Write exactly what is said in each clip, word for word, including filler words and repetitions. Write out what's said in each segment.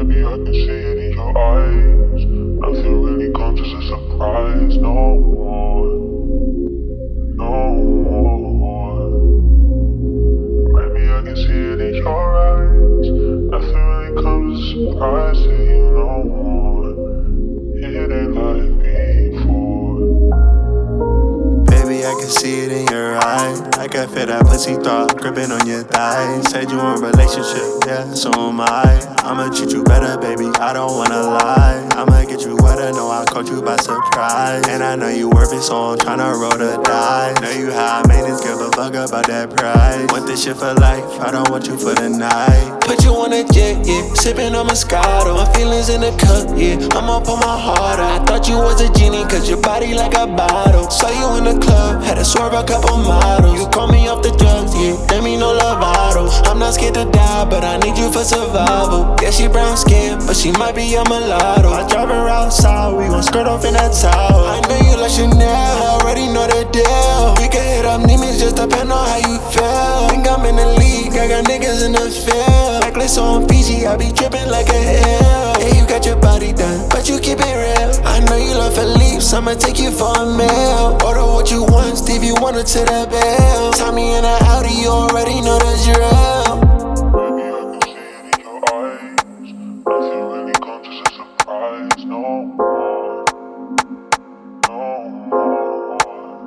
Baby, I can see it in your eyes. Nothing really comes as a surprise. No more, no more. Baby, I can see it in your eyes. Nothing really comes as a surprise to you no more. It ain't like before. Baby, I can see it in your eyes. I can feel that pussy throb gripping on your thighs. Said you want a relationship, yeah, so am I. I'ma treat you better, baby, I don't wanna lie. I'ma get you wetter, know I caught you by surprise. And I know you worth it, so I'm tryna roll the dice. Know you high maintenance, give a fuck about that price. Want this shit for life, I don't want you for the night. Put you on a jet, yeah, sippin' on Moscato. My feelings in the cup, yeah, I'ma pour my heart out. I thought you was a genie, cause your body like a bottle. Saw you in the club, had to swerve a couple models. You call me off the drugs, yeah, that mean no Lovato. I'm not scared to die, but I need you for survival. Yeah, she brown skin, but she might be a mulatto. I drive her outside, we gon' skirt off in that tower. I know you like Chanel, I already know the deal. We can hit up Nemes, just depend on how you feel. Think I'm in the league, I got niggas in the field. Necklace on Fiji, I be drippin' like a hill. Yeah, you got your body done, but you keep it real. I know you love Philippe, so I'ma take you for a meal. Order what you want, Stevie Wonder to the bell. Tommy in a Audi, you already know the drill. Baby, I can see it in your eyes. Nothing really comes as a surprise. No more, no more.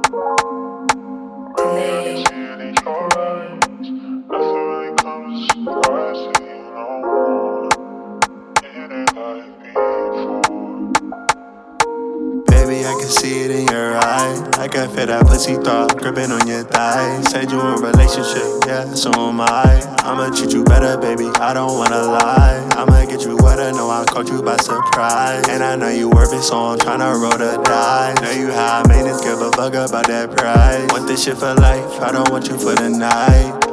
Baby, I can see it in your eyes. Nothing really comes as a surprise to you no more. It ain't like before. Baby, I can see it in your eyes. I can feel that pussy throb gripping on your thighs. Said you want a relationship, yeah, so am I. I'ma treat you better, baby, I don't wanna lie. I'ma get you wetter, know I caught you by surprise. And I know you worth it, so I'm tryna roll the dice. Know you high maintenance, give a fuck about that price. Want this shit for life, I don't want you for the night.